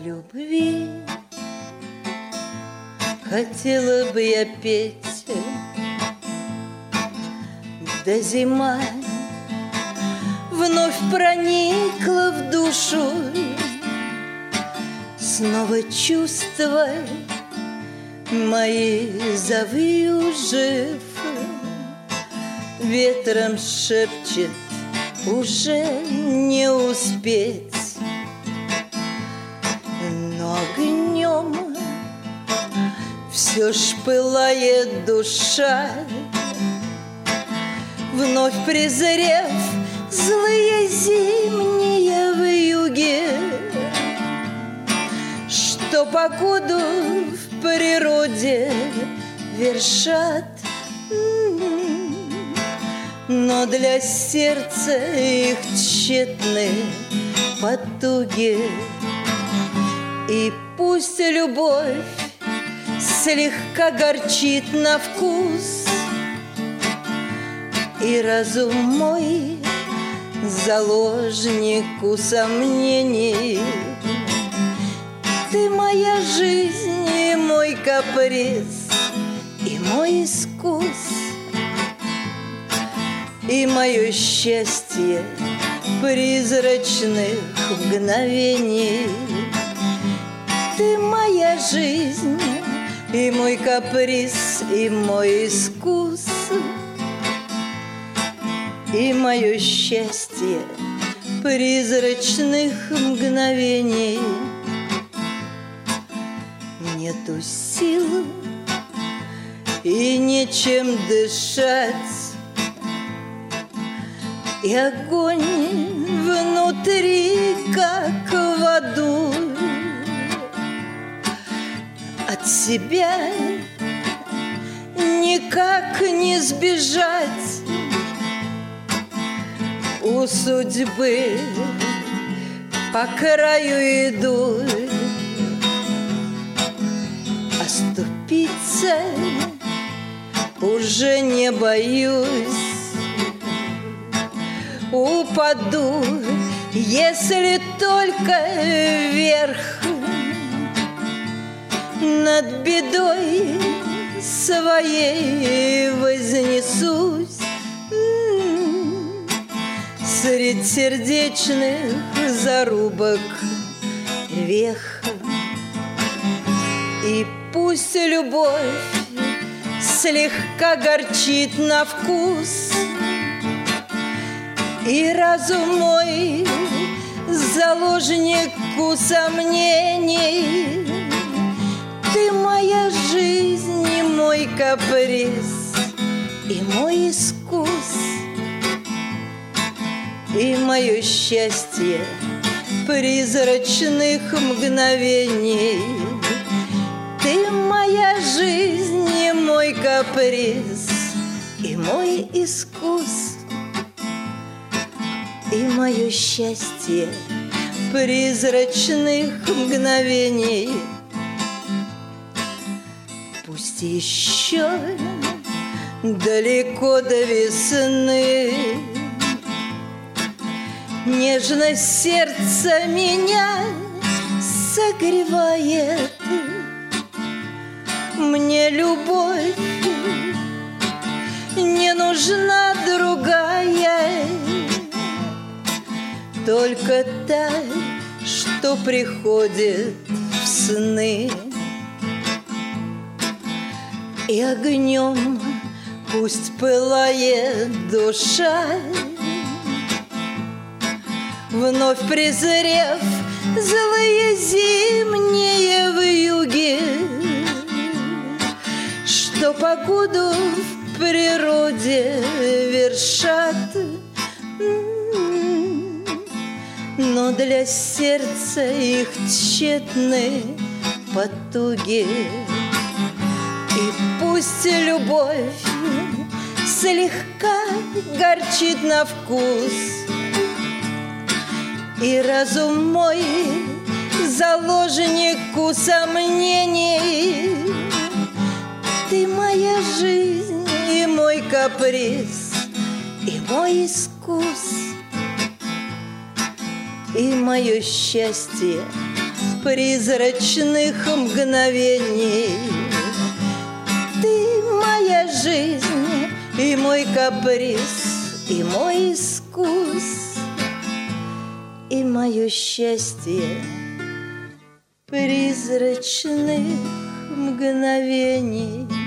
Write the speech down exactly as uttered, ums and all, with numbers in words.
любви хотела бы я петь, да зима вновь проникла в душу. Снова чувства мои завьюжив, ветром шепчет уже не успеть. Но огнем все ж пылает душа, вновь презрев злые зимние вьюги, что погоду в природе вершат. Но для сердца их тщетны потуги. И пусть любовь слегка горчит на вкус, и разум мой заложнику сомнений. Ты моя жизнь и мой каприз, и мой искус, и мое счастье призрачных мгновений. Ты моя жизнь и мой каприз, и мой искус, и мое счастье призрачных мгновений. Нету сил и нечем дышать, и огонь внутри, как в аду. От себя никак не сбежать, у судьбы по краю иду. Оступиться уже не боюсь, упаду, если только вверх. Над бедой своей вознесусь, средь сердечных зарубок вех. И пусть любовь слегка горчит на вкус, и разум мой заложнику сомнений. Ты моя жизнь и мой каприз, и мой искус, и мое счастье призрачных мгновений. Ты моя жизнь и мой каприз, и мой искус, и мое счастье призрачных мгновений. Пусть еще далеко до весны, нежность сердца меня согревает. Мне любовь не нужна другая, только та, что приходит в сны. И огнем пусть пылает душа, вновь презрев злые зимние вьюги, что погоду в природе вершат. Но для сердца их тщетны потуги. И пусть любовь слегка горчит на вкус, и разум мой заложнику сомнений. Ты моя жизнь и мой каприз, и мой искус, и мое счастье призрачных мгновений. Ты моя жизнь и мой каприз, и мой искус, и мое счастье призрачных мгновений.